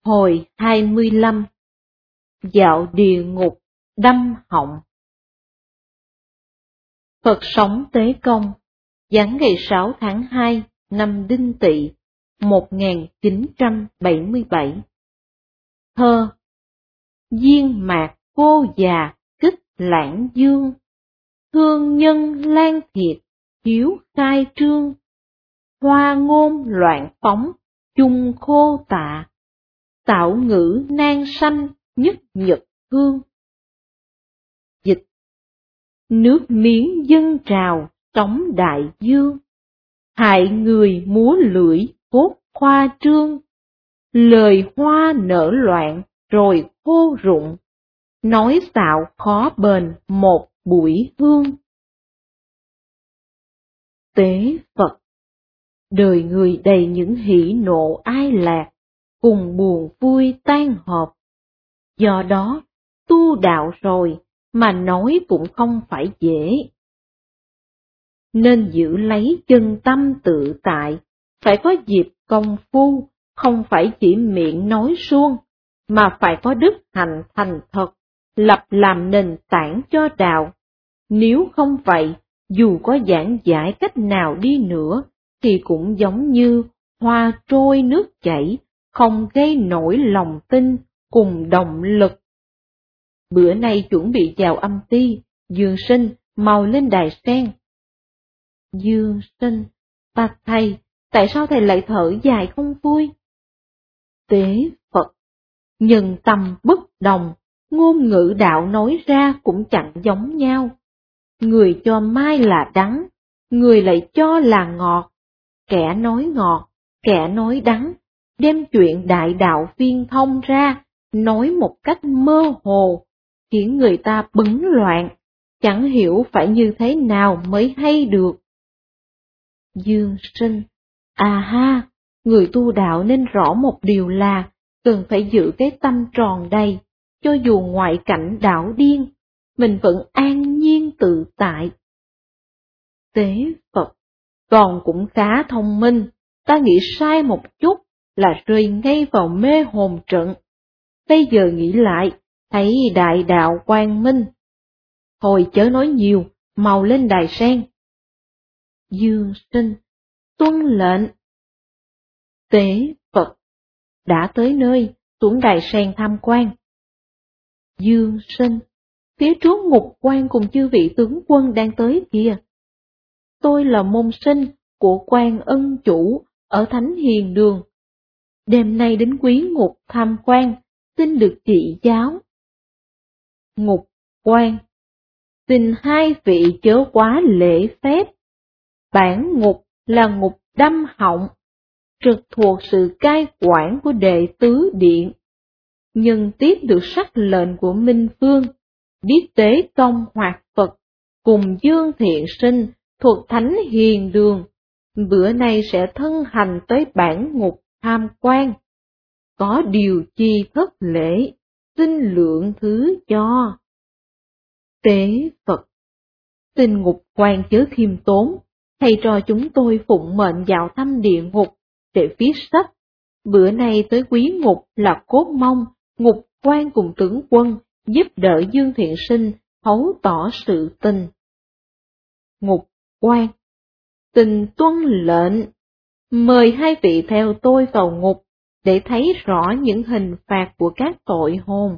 Hồi 25. Dạo địa ngục đâm họng. Phật sống Tế Công, giáng ngày 6 tháng 2 năm Đinh Tỵ 1977. Thơ. Diên mạc cô già kích lãng dương, thương nhân lan thiệt hiếu khai trương, hoa ngôn loạn phóng chung khô tạ, tạo ngữ nan sanh nhất nhật hương. Dịch. Nước miếng dâng trào sóng đại dương, hại người múa lưỡi cốt khoa trương, lời hoa nở loạn rồi khô rụng, nói xạo khó bền một bụi hương. Tế Phật. Đời người đầy những hỉ nộ ai lạc, cùng buồn vui tan hợp. Do đó, tu đạo rồi mà nói cũng không phải dễ. Nên giữ lấy chân tâm tự tại, phải có dịp công phu, không phải chỉ miệng nói suông, mà phải có đức hạnh thành thật, lập làm nền tảng cho đạo. Nếu không vậy, dù có giảng giải cách nào đi nữa, thì cũng giống như hoa trôi nước chảy, không gây nổi lòng tin cùng động lực. Bữa nay chuẩn bị vào âm ty, Dương Sinh mau lên đài sen. Dương Sinh, bạch thầy, tại sao thầy lại thở dài không vui? Tế Phật. Nhân tâm bất đồng, ngôn ngữ đạo nói ra cũng chẳng giống nhau. Người cho mai là đắng, người lại cho là ngọt. Kẻ nói ngọt, kẻ nói đắng, đem chuyện đại đạo viên thông ra, nói một cách mơ hồ, khiến người ta bấn loạn, chẳng hiểu phải như thế nào mới hay được. Dương Sinh. À ha, người tu đạo nên rõ một điều là, cần phải giữ cái tâm tròn đầy, cho dù ngoại cảnh đảo điên, mình vẫn an nhiên tự tại. Tế Phật. Còn cũng khá thông minh, ta nghĩ sai một chút là rơi ngay vào mê hồn trận. Bây giờ nghĩ lại, thấy đại đạo quang minh. Thôi chớ nói nhiều, mau lên đài sen. Dương Sinh. Tuân lệnh. Tế Phật. Đã tới nơi, xuống đài sen tham quan. Dương Sinh. Phía trước ngục quan cùng chư vị tướng quân đang tới kìa. Tôi là môn sinh của Quan Ân Chủ ở Thánh Hiền Đường. Đêm nay đến quý ngục tham quan, xin được chỉ giáo. Ngục quan. Xin hai vị chớ quá lễ phép. Bản ngục là ngục đâm họng, trực thuộc sự cai quản của đệ tứ điện. Nhưng tiếp được sắc lệnh của Minh Phương, biết Tế Công hoạt Phật, cùng Dương Thiện Sinh thuộc Thánh Hiền Đường, bữa nay sẽ thân hành tới bản ngục tham quan. Có điều chi thất lễ, xin lượng thứ cho. Tế Phật. Xin ngục quan chớ khiêm tốn, thầy trò chúng tôi phụng mệnh vào thăm địa ngục, để viết sách. Bữa nay tới quý ngục là cốt mong, ngục quan cùng tướng quân giúp đỡ Dương Thiện Sinh thấu tỏ sự tình. Ngục quan. Tình tuân lệnh. Mời hai vị theo tôi vào ngục, để thấy rõ những hình phạt của các tội hồn.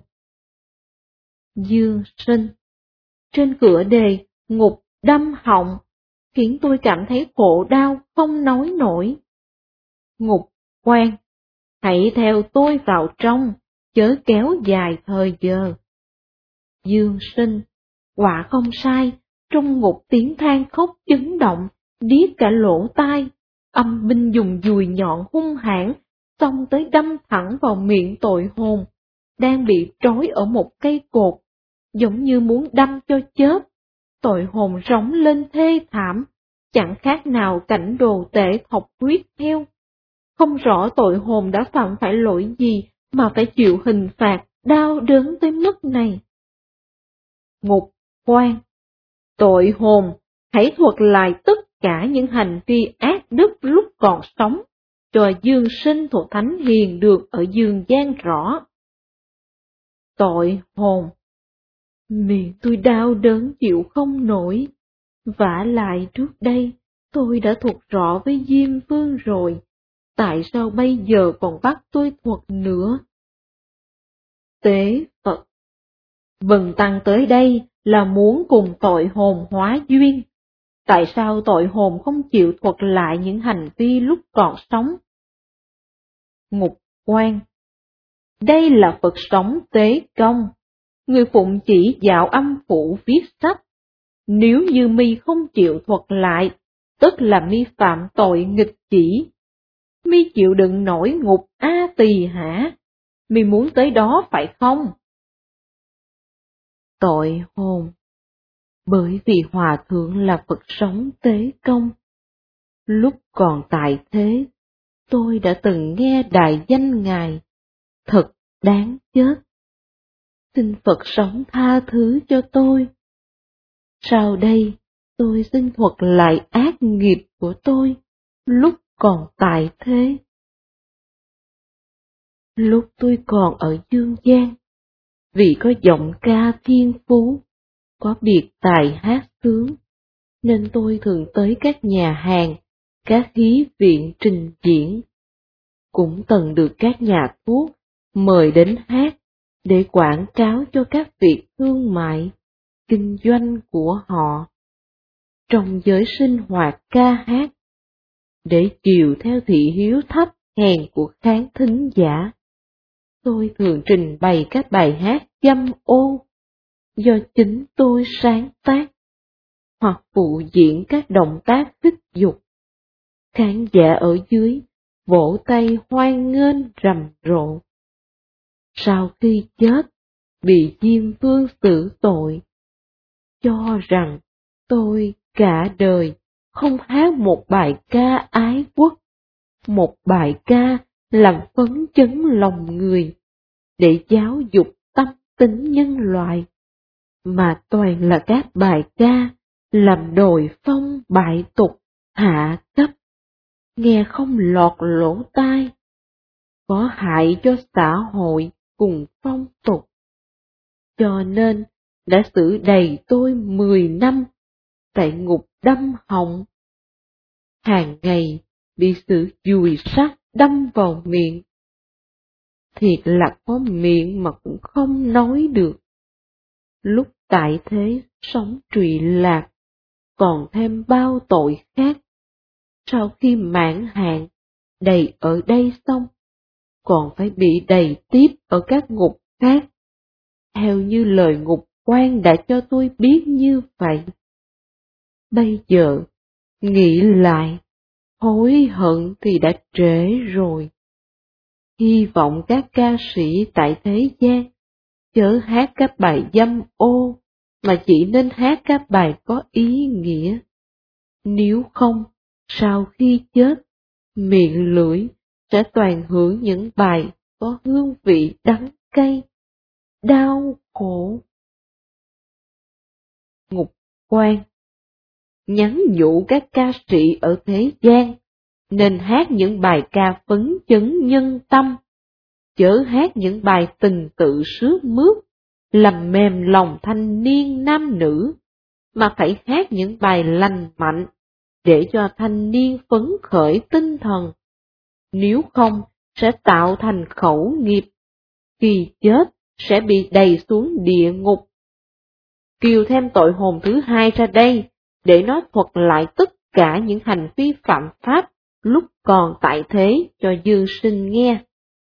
Dương Sinh. Trên cửa đề, ngục đâm họng, khiến tôi cảm thấy khổ đau không nói nổi. Ngục quan. Hãy theo tôi vào trong, chớ kéo dài thời giờ. Dương Sinh. Quả không sai, trong ngục tiếng than khóc chấn động, điếc cả lỗ tai, âm binh dùng dùi nhọn hung hãn, xông tới đâm thẳng vào miệng tội hồn, đang bị trói ở một cây cột, giống như muốn đâm cho chớp. Tội hồn rống lên thê thảm, chẳng khác nào cảnh đồ tể thọc huyết heo. Không rõ tội hồn đã phạm phải lỗi gì mà phải chịu hình phạt đau đớn tới mức này. Ngục quan. Tội hồn, hãy thuật lại tất cả những hành vi ác đức lúc còn sống, cho dương sinh thuộc thánh hiền được ở dương gian rõ. Tội hồn, miệng tôi đau đớn chịu không nổi, vả lại trước đây tôi đã thuật rõ với Diêm Vương rồi, tại sao bây giờ còn bắt tôi thuật nữa? Tế Phật, Bần tăng tới đây là muốn cùng tội hồn hóa duyên. Tại sao tội hồn không chịu thuật lại những hành vi lúc còn sống? Ngục Quan, đây là Phật sống Tế Công, người phụng chỉ dạo âm phủ viết sách. Nếu như mi không chịu thuật lại, tức là mi phạm tội nghịch chỉ. Mi chịu đựng nổi ngục A Tỳ hả? Mi muốn tới đó phải không? Tội hồn, bởi vì Hòa Thượng là Phật sống Tế Công. Lúc còn tại thế, tôi đã từng nghe đại danh Ngài, thật đáng chết. Xin Phật sống tha thứ cho tôi. Sau đây, tôi xin thuật lại ác nghiệp của tôi, lúc còn tại thế. Lúc tôi còn ở dương gian, vì có giọng ca thiên phú, có biệt tài hát sướng, nên tôi thường tới các nhà hàng, các thí viện trình diễn. Cũng từng được các nhà thuốc mời đến hát để quảng cáo cho các việc thương mại, kinh doanh của họ. Trong giới sinh hoạt ca hát, để chiều theo thị hiếu thấp hèn của khán thính giả, tôi thường trình bày các bài hát dâm ô do chính tôi sáng tác, hoặc phụ diễn các động tác kích dục. Khán giả ở dưới vỗ tay hoan nghênh rầm rộ. Sau khi chết, bị Diêm Vương xử tội, cho rằng tôi cả đời không hát một bài ca ái quốc, một bài ca làm phấn chấn lòng người, để giáo dục tâm tính nhân loại, mà toàn là các bài ca làm đồi phong bại tục, hạ cấp, nghe không lọt lỗ tai, có hại cho xã hội cùng phong tục. Cho nên đã xử đầy tôi 10 năm tại ngục đâm họng. Hàng ngày bị sự dùi sắt đâm vào miệng. Thiệt là có miệng mà cũng không nói được. Lúc tại thế sống trụy lạc, còn thêm bao tội khác. Sau khi mãn hạn, đầy ở đây xong, còn phải bị đầy tiếp ở các ngục khác. Theo như lời Ngục Quan đã cho tôi biết như vậy. Bây giờ, nghĩ lại, hối hận thì đã trễ rồi. Hy vọng các ca sĩ tại thế gian chớ hát các bài dâm ô, mà chỉ nên hát các bài có ý nghĩa. Nếu không, sau khi chết, miệng lưỡi sẽ toàn hưởng những bài có hương vị đắng cay, đau khổ. Ngục Quan nhắn nhủ các ca sĩ ở thế gian nên hát những bài ca phấn chấn nhân tâm, chớ hát những bài tình tự sướt mướt, làm mềm lòng thanh niên nam nữ, mà phải hát những bài lành mạnh, để cho thanh niên phấn khởi tinh thần. Nếu không, sẽ tạo thành khẩu nghiệp, khi chết sẽ bị đầy xuống địa ngục. Kiều thêm tội hồn thứ hai ra đây, để nó thuật lại tất cả những hành vi phạm pháp lúc còn tại thế cho dương sinh nghe.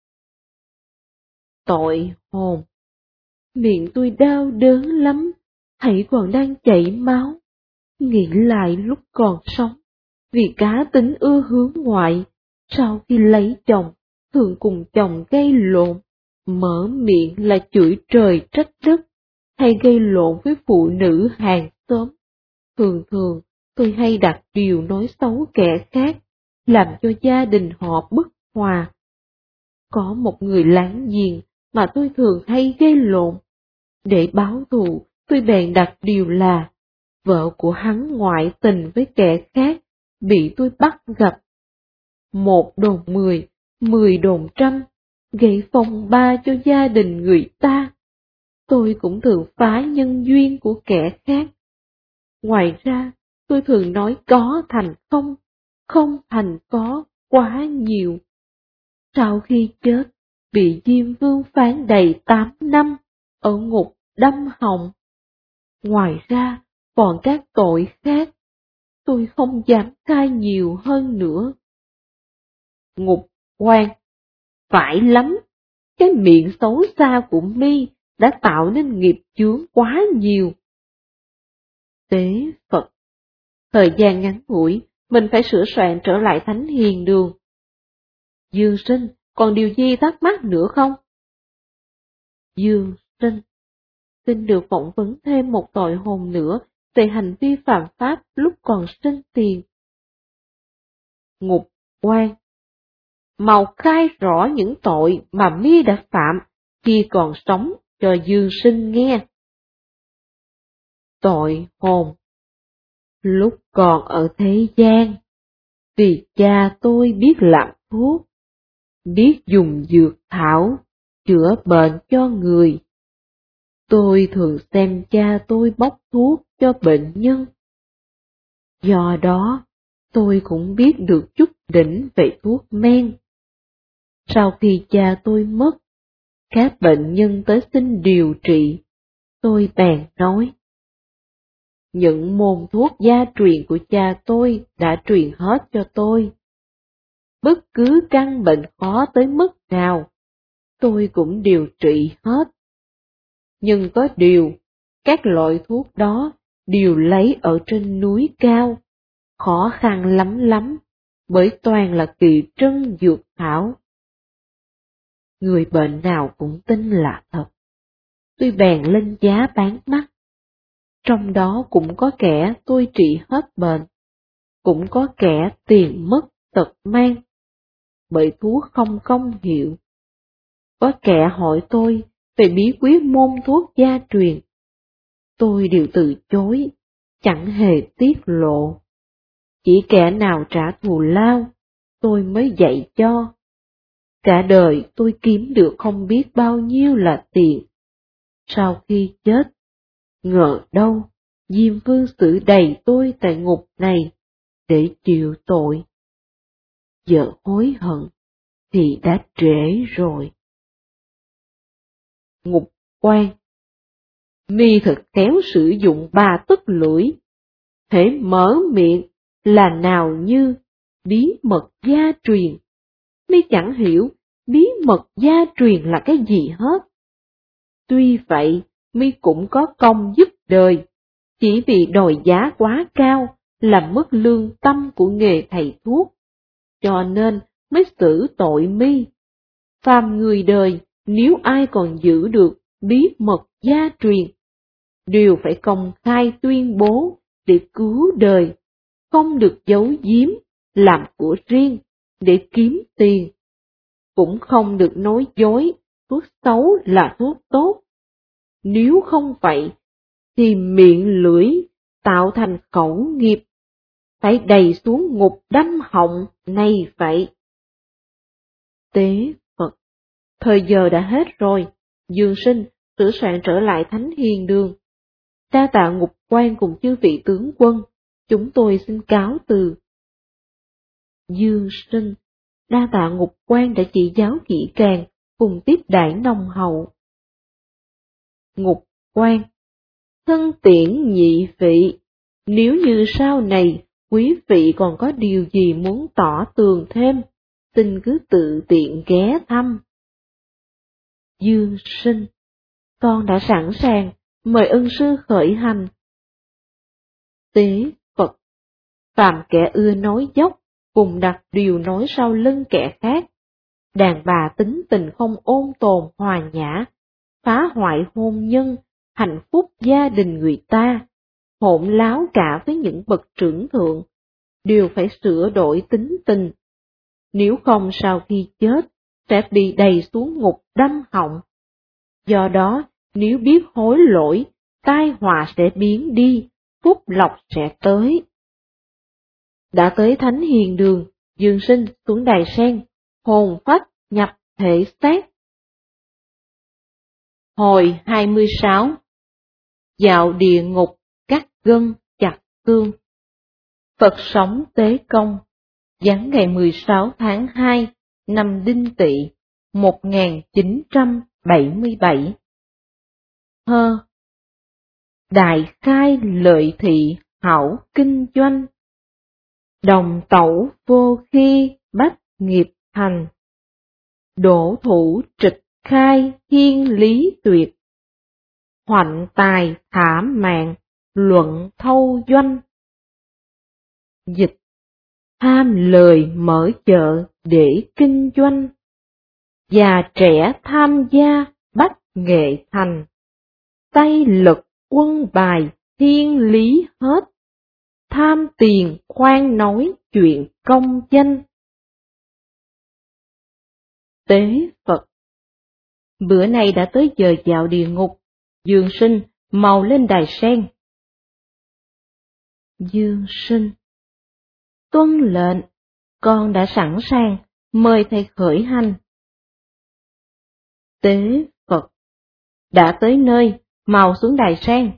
Tội hồn, miệng tôi đau đớn lắm, hãy còn đang chảy máu. Nghĩ lại lúc còn sống, vì cá tính ưa hướng ngoại, sau khi lấy chồng, thường cùng chồng gây lộn, mở miệng là chửi trời trách đất, hay gây lộn với phụ nữ hàng xóm. Thường thường, tôi hay đặt điều nói xấu kẻ khác, làm cho gia đình họ bất hòa. Có một người láng giềng mà tôi thường hay gây lộn. Để báo thù, tôi bèn đặt điều là vợ của hắn ngoại tình với kẻ khác, bị tôi bắt gặp. 1 đồn 10, 10 đồn trăm, gây phong ba cho gia đình người ta. Tôi cũng thường phá nhân duyên của kẻ khác. Ngoài ra, tôi thường nói có thành không, không thành có quá nhiều. Sau khi chết, bị Diêm Vương phán đầy 8 năm, ở ngục đâm họng. Ngoài ra, còn các tội khác, tôi không dám khai nhiều hơn nữa. Ngục quan, phải lắm, cái miệng xấu xa của mi đã tạo nên nghiệp chướng quá nhiều. Tế Phật, thời gian ngắn ngủi, mình phải sửa soạn trở lại Thánh Hiền Đường. Dương Sinh, còn điều gì thắc mắc nữa không? Dương Sinh, xin được phỏng vấn thêm một tội hồn nữa về hành vi phạm pháp lúc còn sinh tiền. Ngục quan, mau khai rõ những tội mà mi đã phạm khi còn sống cho Dương Sinh nghe. Tội hồn, lúc còn ở thế gian, vì cha tôi biết làm thuốc, biết dùng dược thảo, chữa bệnh cho người. Tôi thường xem cha tôi bốc thuốc cho bệnh nhân. Do đó, tôi cũng biết được chút đỉnh về thuốc men. Sau khi cha tôi mất, các bệnh nhân tới xin điều trị, tôi bèn nói. Những môn thuốc gia truyền của cha tôi đã truyền hết cho tôi. Bất cứ căn bệnh khó tới mức nào, tôi cũng điều trị hết. Nhưng có điều, các loại thuốc đó đều lấy ở trên núi cao, khó khăn lắm lắm, bởi toàn là kỳ trân dược thảo. Người bệnh nào cũng tin là thật. Tôi bèn lên giá bán mắc. Trong đó cũng có kẻ tôi trị hết bệnh, cũng có kẻ tiền mất tật mang, bởi thuốc không công hiệu. Có kẻ hỏi tôi về bí quyết môn thuốc gia truyền. Tôi đều từ chối, chẳng hề tiết lộ. Chỉ kẻ nào trả thù lao, tôi mới dạy cho. Cả đời tôi kiếm được không biết bao nhiêu là tiền. Sau khi chết, ngờ đâu Diêm Vương xử đầy tôi tại ngục này để chịu tội. Giờ hối hận thì đã trễ rồi. Ngục quan, mi thật khéo sử dụng 3 tấc lưỡi, hễ mở miệng là nào như bí mật gia truyền. Mi chẳng hiểu bí mật gia truyền là cái gì hết. Tuy vậy, mi cũng có công giúp đời, chỉ vì đòi giá quá cao, làm mất lương tâm của nghề thầy thuốc, cho nên mới xử tội mi. Phàm người đời, nếu ai còn giữ được bí mật gia truyền, đều phải công khai tuyên bố để cứu đời, không được giấu giếm, làm của riêng, để kiếm tiền. Cũng không được nói dối, thuốc xấu là thuốc tốt. Nếu không vậy, thì miệng lưỡi tạo thành khẩu nghiệp, phải đầy xuống ngục đâm họng này vậy. Tế Phật, thời giờ đã hết rồi, Dương Sinh sửa soạn trở lại Thánh Hiền Đường. Đa tạ ngục quan cùng chư vị tướng quân, chúng tôi xin cáo từ. Dương Sinh, đa tạ ngục quan đã chỉ giáo kỹ càng, cùng tiếp đãi nồng hậu. Ngục quan, thân tiễn nhị vị, nếu như sau này quý vị còn có điều gì muốn tỏ tường thêm, xin cứ tự tiện ghé thăm. Dương Sinh, con đã sẵn sàng, mời ân sư khởi hành. Tế Phật, phàm kẻ ưa nói dốc, cùng đặt điều nói sau lưng kẻ khác. Đàn bà tính tình không ôn tồn hòa nhã, phá hoại hôn nhân, hạnh phúc gia đình người ta, hỗn láo cả với những bậc trưởng thượng, đều phải sửa đổi tính tình. Nếu không sau khi chết, sẽ bị đầy xuống ngục đâm họng. Do đó, nếu biết hối lỗi, tai họa sẽ biến đi, phúc lộc sẽ tới. Đã tới Thánh Hiền Đường, Dương Sinh xuống đài sen, hồn phách nhập thể xác. Hồi 26. Dạo địa ngục, cắt gân, chặt xương. Phật sống Tế Công, giáng ngày 16 tháng 2 năm Đinh Tỵ 1977. Đại khai lợi thị hảo kinh doanh, đồng tẩu vô khi bách nghiệp thành, đổ thủ trịch khai thiên lý tuyệt, hoạnh tài thả mạng luận thâu doanh. Dịch: tham lời mở chợ để kinh doanh, già trẻ tham gia bách nghệ thành, tay lực quân bài thiên lý hết, tham tiền khoan nói chuyện công danh. Tế Phật. Bữa nay đã tới giờ dạo địa ngục, Dương Sinh mau lên đài sen. Dương Sinh: Tuân lệnh, con đã sẵn sàng, mời thầy khởi hành. Tế Phật. Đã tới nơi, mau xuống đài sen.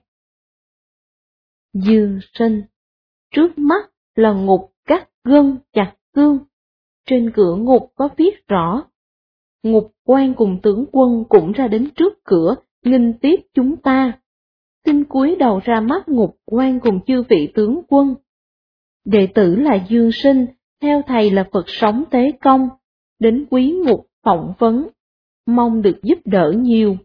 Dương Sinh: Trước mắt là ngục cắt gân chặt xương. Trên cửa ngục có viết rõ. Ngục quan cùng tướng quân cũng ra đến trước cửa, nghênh tiếp chúng ta. Xin cúi đầu ra mắt ngục quan cùng chư vị tướng quân. Đệ tử là Dương Sinh, theo thầy là Phật sống Tế Công, đến quý ngục phỏng vấn, mong được giúp đỡ nhiều.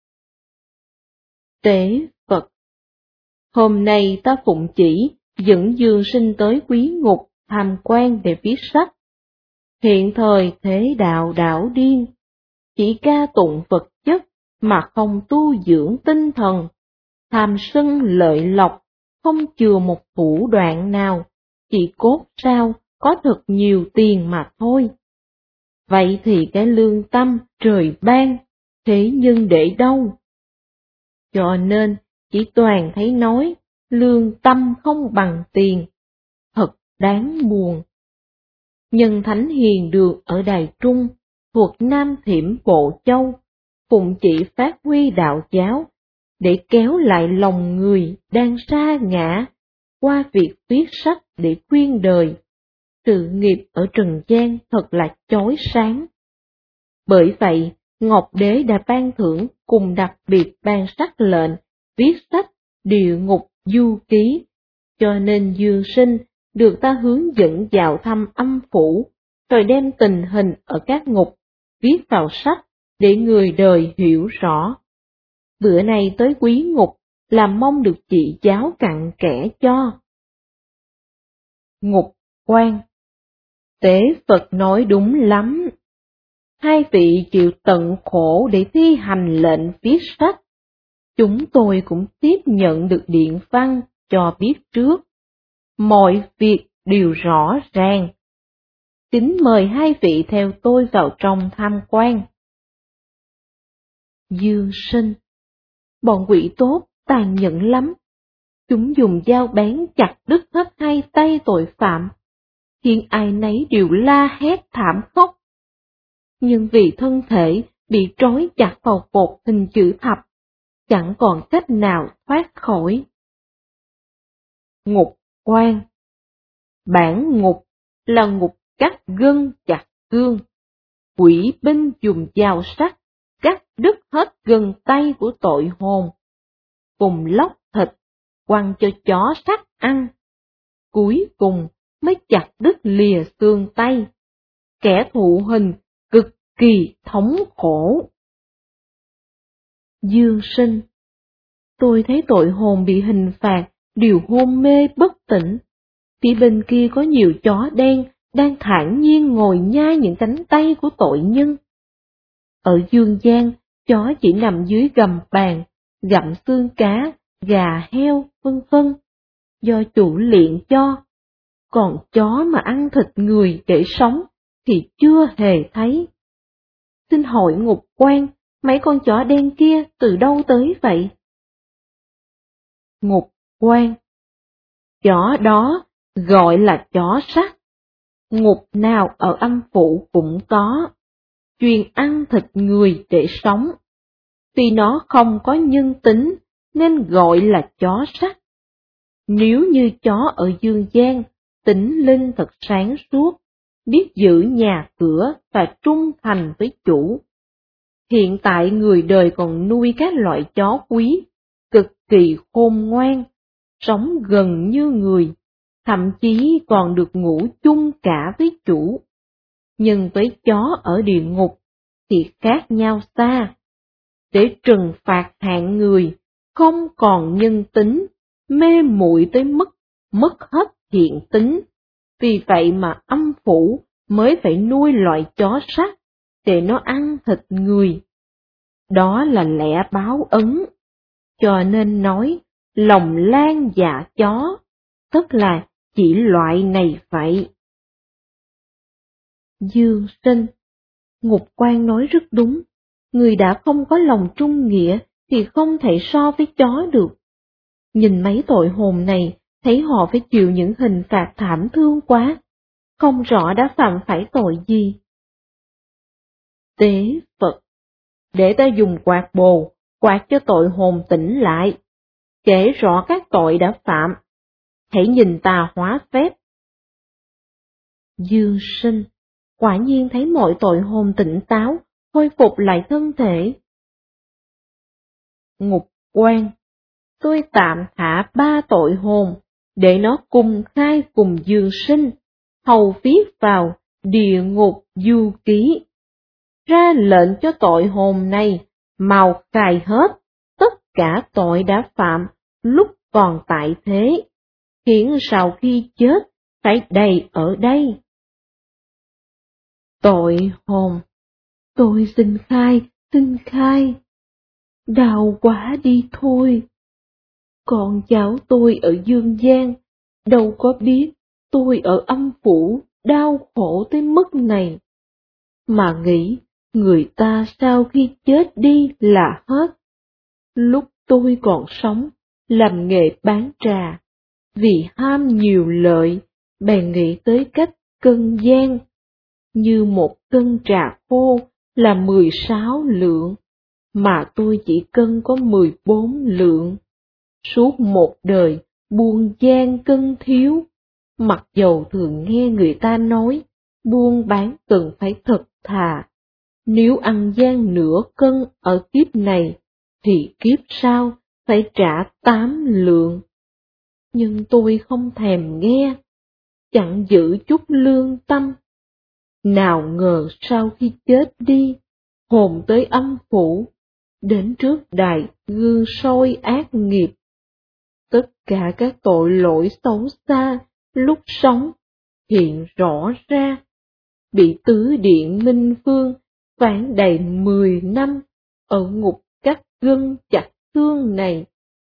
Tế Phật. Hôm nay ta phụng chỉ, dẫn Dương Sinh tới quý ngục tham quan để viết sách. Hiện thời thế đạo đảo điên, chỉ ca tụng vật chất mà không tu dưỡng tinh thần, tham sân lợi lộc, không chừa một thủ đoạn nào, chỉ cốt sao có thật nhiều tiền mà thôi. Vậy thì cái lương tâm trời ban, thế nhưng để đâu? Cho nên chỉ toàn thấy nói, lương tâm không bằng tiền, thật đáng buồn. Nhân Thánh Hiền Đường ở Đài Trung, thuộc Nam Thiểm Bộ Châu, phụng chỉ phát huy đạo giáo, để kéo lại lòng người đang sa ngã, qua việc viết sách để khuyên đời. Sự nghiệp ở trần gian thật là chói sáng. Bởi vậy, Ngọc Đế đã ban thưởng cùng đặc biệt ban sắc lệnh, viết sách Địa Ngục Du Ký, cho nên Dương Sinh được ta hướng dẫn vào thăm âm phủ, rồi đem tình hình ở các ngục, viết vào sách để người đời hiểu rõ. Bữa nay tới quý ngục là mong được chỉ giáo cặn kẽ cho. Ngục quan. Tế Phật nói đúng lắm. Hai vị chịu tận khổ để thi hành lệnh viết sách. Chúng tôi cũng tiếp nhận được điện văn cho biết trước. Mọi việc đều rõ ràng. Kính mời hai vị theo tôi vào trong tham quan. Dương Sinh. Bọn quỷ tốt tàn nhẫn lắm. Chúng dùng dao bén chặt đứt hết hai tay tội phạm, khiến ai nấy đều la hét thảm khốc. Nhưng vì thân thể bị trói chặt vào cột hình chữ thập, chẳng còn cách nào thoát khỏi. Ngục quan. Bản ngục là ngục cắt gân chặt xương. Quỷ binh dùng dao sắc cắt đứt hết gân tay của tội hồn, cùng lóc thịt quăng cho chó sắt ăn. Cuối cùng mới chặt đứt lìa xương tay. Kẻ thụ hình cực kỳ thống khổ. Dương Sinh. Tôi thấy tội hồn bị hình phạt đều hôn mê bất tỉnh. Phía bên kia có nhiều chó đen đang thản nhiên ngồi nhai những cánh tay của tội nhân. Ở dương gian, chó chỉ nằm dưới gầm bàn, gặm xương cá, gà, heo, vân vân, do chủ luyện cho. Còn chó mà ăn thịt người để sống thì chưa hề thấy. Xin hỏi ngục quan, mấy con chó đen kia từ đâu tới vậy? Ngục quan. Chó đó gọi là chó sắt. ngục nào ở âm phủ cũng có, chuyên ăn thịt người để sống. Vì nó không có nhân tính nên gọi là chó sắt. Nếu như chó ở dương gian, tính linh thật sáng suốt, biết giữ nhà cửa và trung thành với chủ. Hiện tại người đời còn nuôi các loại chó quý, cực kỳ khôn ngoan, sống gần như người, thậm chí còn được ngủ chung cả với chủ. Nhưng với chó ở địa ngục thì khác nhau xa. Để trừng phạt hạng người, không còn nhân tính, mê muội tới mức mất hết thiện tính. Vì vậy mà âm phủ mới phải nuôi loại chó sắt để nó ăn thịt người. Đó là lẽ báo ứng. Cho nên nói, lòng lan dạ chó, tức là chỉ loại này vậy. Dương Sinh, Ngục Quan nói rất đúng, người đã không có lòng trung nghĩa thì không thể so với chó được. Nhìn mấy tội hồn này, thấy họ phải chịu những hình phạt thảm thương quá, không rõ đã phạm phải tội gì. Tế Phật, để ta dùng quạt bồ, quạt cho tội hồn tỉnh lại, kể rõ các tội đã phạm, hãy nhìn ta hóa phép. Dương Sinh, quả nhiên thấy mọi tội hồn tỉnh táo, khôi phục lại thân thể. Ngục Quan, tôi tạm thả 3 tội hồn, để nó cùng khai cùng Dương Sinh, hầu viết vào Địa Ngục Du Ký. Ra lệnh cho tội hồn này, mau khai hết, tất cả tội đã phạm lúc còn tại thế, khiến sau khi chết phải đầy ở đây. Tội hồn, tôi xin khai, đau quá đi thôi. Con cháu tôi ở dương gian, đâu có biết tôi ở âm phủ đau khổ tới mức này. Mà nghĩ, người ta sau khi chết đi là hết. Lúc tôi còn sống, làm nghề bán trà, vì ham nhiều lợi, bèn nghĩ tới cách cân gian. Như một cân trà khô là 16 lượng, mà tôi chỉ cân có 14 lượng. Suốt một đời buôn gian cân thiếu, mặc dầu thường nghe người ta nói, buôn bán cần phải thật thà. Nếu ăn gian nửa cân ở kiếp này, thì kiếp sau phải trả 8 lượng. Nhưng tôi không thèm nghe, chẳng giữ chút lương tâm. Nào ngờ sau khi chết đi, hồn tới âm phủ, đến trước đài gương soi ác nghiệp. Tất cả các tội lỗi xấu xa lúc sống hiện rõ ra, bị tứ điện minh phương phán đầy 10 năm ở ngục cắt gân chặt xương này.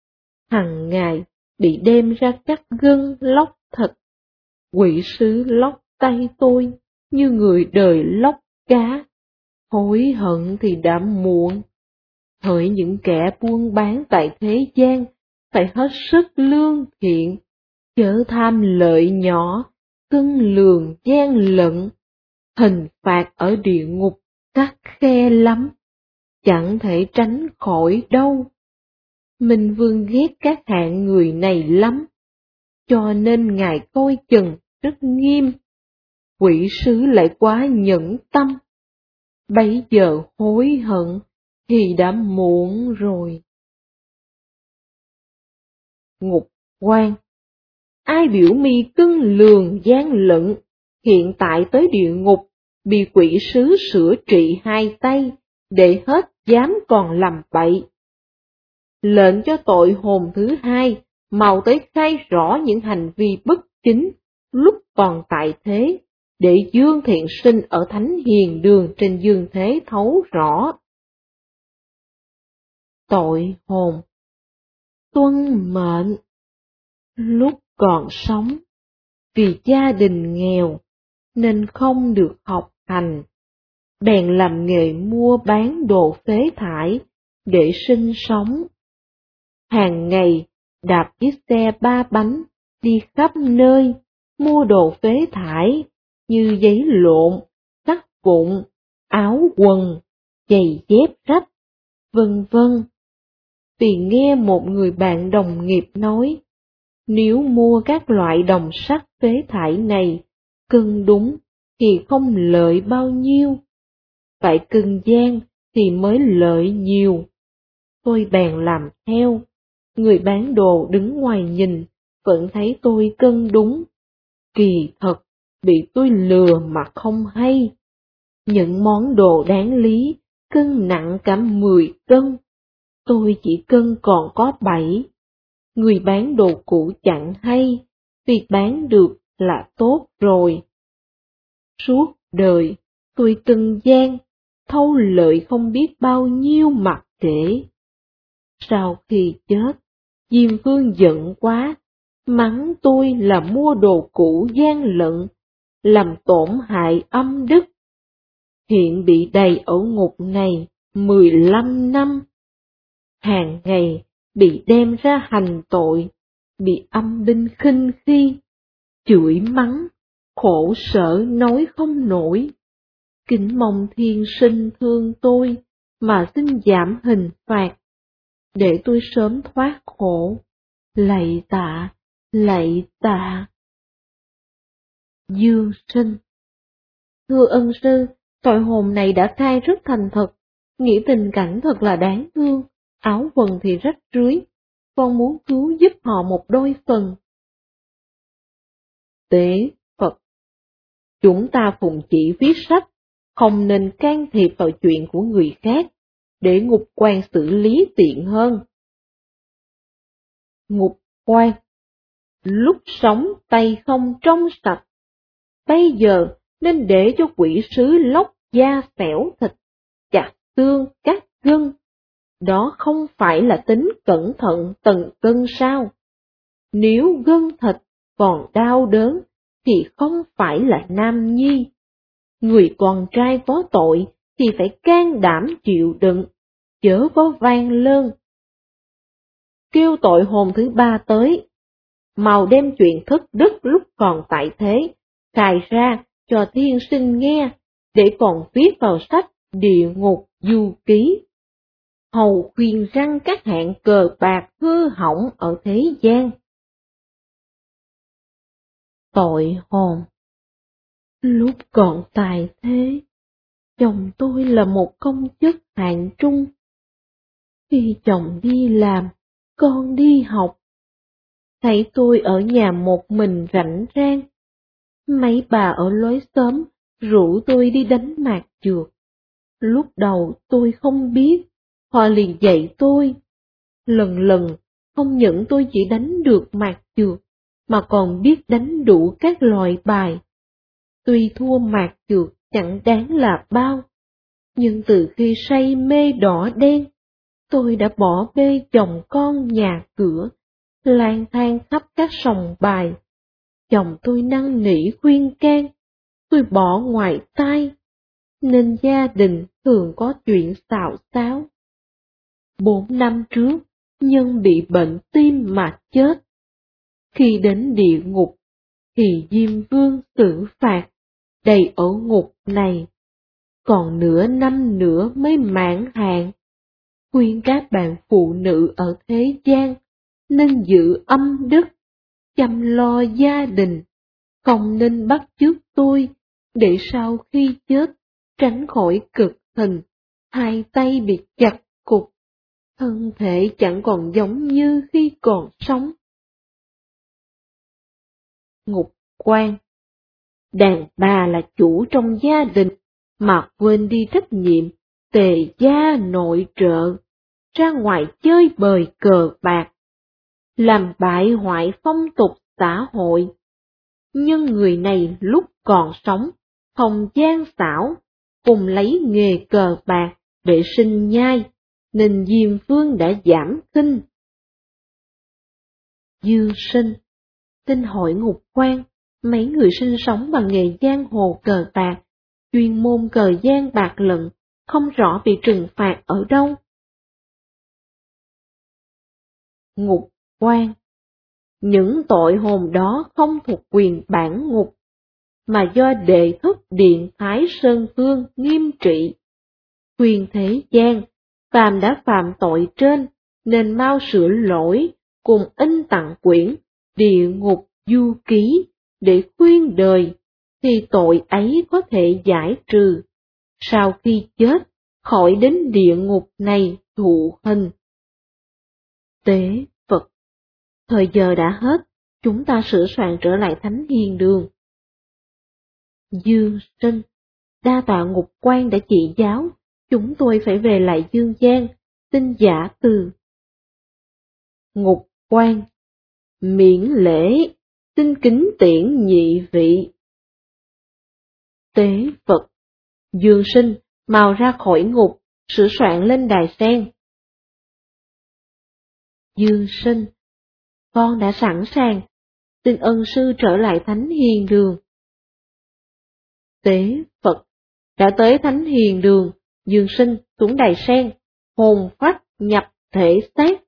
Hằng ngày bị đem ra cắt gân lóc thịt, quỷ sứ lóc tay tôi như người đời lóc cá. Hối hận thì đã muộn. Hỡi những kẻ buôn bán tại thế gian, phải hết sức lương thiện, chớ tham lợi nhỏ, cân lường gian lận. Hình phạt ở địa ngục khắt khe lắm, chẳng thể tránh khỏi đâu. Minh Vương ghét các hạng người này lắm, cho nên Ngài coi chừng rất nghiêm. Quỷ sứ lại quá nhẫn tâm, bấy giờ hối hận thì đã muộn rồi. Ngục Quan, ai biểu mi cân lường gian lận, hiện tại tới địa ngục, bị quỷ sứ sửa trị 2 tay, để hết dám còn làm bậy. Lệnh cho tội hồn thứ 2, mau tới khai rõ những hành vi bất chính, lúc còn tại thế, để Dương Thiện Sinh ở Thánh Hiền Đường trên dương thế thấu rõ. Tội hồn, tuân mệnh. Lúc còn sống, vì gia đình nghèo, nên không được học hành, bèn làm nghề mua bán đồ phế thải để sinh sống. Hàng ngày đạp chiếc xe 3 bánh đi khắp nơi mua đồ phế thải, như giấy lộn, sắt vụn, áo quần, giày dép rách, vân vân. Vì nghe một người bạn đồng nghiệp nói, nếu mua các loại đồng sắt phế thải này, cân đúng thì không lợi bao nhiêu, phải cân gian thì mới lợi nhiều. Tôi bèn làm theo, người bán đồ đứng ngoài nhìn, vẫn thấy tôi cân đúng. Kỳ thật, bị tôi lừa mà không hay. Những món đồ đáng lý, cân nặng cả 10 cân, tôi chỉ cân còn có 7. Người bán đồ cũ chẳng hay, việc bán được là tốt rồi. Suốt đời, tôi cân gian, thâu lợi không biết bao nhiêu mặt kể. Sau khi chết, Diêm Vương giận quá, mắng tôi là mua đồ cũ gian lận, làm tổn hại âm đức. Hiện bị đầy ở ngục này 15 năm. Hàng ngày bị đem ra hành tội, bị âm binh khinh khi, chửi mắng, khổ sở nói không nổi. Kính mong thiên sinh thương tôi mà xin giảm hình phạt, để tôi sớm thoát khổ. Lạy tạ, lạy tạ. Dương Sinh: Thưa ân sư, tội hồn này đã khai rất thành thật, nghĩ tình cảnh thật là đáng thương, áo quần thì rách rưới, con muốn cứu giúp họ một đôi phần. Tế Phật: Chúng ta phụng chỉ viết sách, không nên can thiệp vào chuyện của người khác, để ngục quan xử lý tiện hơn. Ngục quan: Lúc sống tay không trong sạch, bây giờ nên để cho quỷ sứ lóc da xẻo thịt, chặt xương cắt gân. Đó không phải là tính cẩn thận từng cân sao? Nếu gân thịt còn đau đớn thì không phải là nam nhi. Người con trai có tội thì phải can đảm chịu đựng, chớ có van lơn. Kêu tội hồn thứ ba tới, mau đem chuyện thất đức lúc còn tại thế, khai ra cho thiên sinh nghe, để còn viết vào sách Địa Ngục Du Ký. Hầu khuyên răng các hạng cờ bạc hư hỏng ở thế gian. Tội hồn: Lúc còn tại thế, chồng tôi là một công chức hạng trung. Khi chồng đi làm, con đi học. Thấy tôi ở nhà một mình rảnh rang. Mấy bà ở lối xóm rủ tôi đi đánh mạc trượt. Lúc đầu tôi không biết, họ liền dạy tôi. Lần lần, không những tôi chỉ đánh được mạc trượt, mà còn biết đánh đủ các loại bài. Tuy thua mạc trượt chẳng đáng là bao, nhưng từ khi say mê đỏ đen, tôi đã bỏ bê chồng con nhà cửa, lang thang khắp các sòng bài. Chồng tôi năn nỉ khuyên can, tôi bỏ ngoài tai, nên gia đình thường có chuyện xào xáo. 4 năm trước, nhân bị bệnh tim mà chết. Khi đến địa ngục, thì Diêm Vương xử phạt, đầy ở ngục này. Còn nửa năm nữa mới mãn hạn. Khuyên các bạn phụ nữ ở thế gian nên giữ âm đức, chăm lo gia đình, không nên bắt chước tôi, để sau khi chết tránh khỏi cực hình, hai tay bị chặt cục, thân thể chẳng còn giống như khi còn sống. Ngục quan: Đàn bà là chủ trong gia đình, mà quên đi trách nhiệm, tề gia nội trợ, ra ngoài chơi bời cờ bạc, làm bại hoại phong tục xã hội. Nhưng người này lúc còn sống, hồng gian xảo, cùng lấy nghề cờ bạc để sinh nhai, nên Diêm Vương đã giảm khinh. Dương Sinh: Xin hỏi ngục quan, mấy người sinh sống bằng nghề giang hồ cờ bạc, chuyên môn cờ giang bạc lận, không rõ bị trừng phạt ở đâu? Ngục quan: Những tội hồn đó không thuộc quyền bản ngục. mà do đệ thất Điện Thái Sơn Vương nghiêm trị. Khuyên thế gian, phàm đã phạm tội trên, nên mau sửa lỗi, cùng in tặng quyển Địa Ngục Du Ký để khuyên đời, thì tội ấy có thể giải trừ. Sau khi chết, khỏi đến địa ngục này thụ hình. Tế Phật. Thời giờ đã hết, chúng ta sửa soạn trở lại Thánh Hiền Đường. Dương Sinh, đa tạ Ngục Quan đã chỉ giáo, chúng tôi phải về lại dương gian, xin giả từ. Ngục Quan, miễn lễ, xin kính tiễn nhị vị. Tế Phật. Dương Sinh, mau ra khỏi ngục, sửa soạn lên đài sen. Dương Sinh, con đã sẵn sàng, xin ân sư trở lại Thánh Hiền Đường. Tế Phật. Đã tới Thánh Hiền Đường, Dương Sinh xuống đài sen, hồn phách nhập thể xác,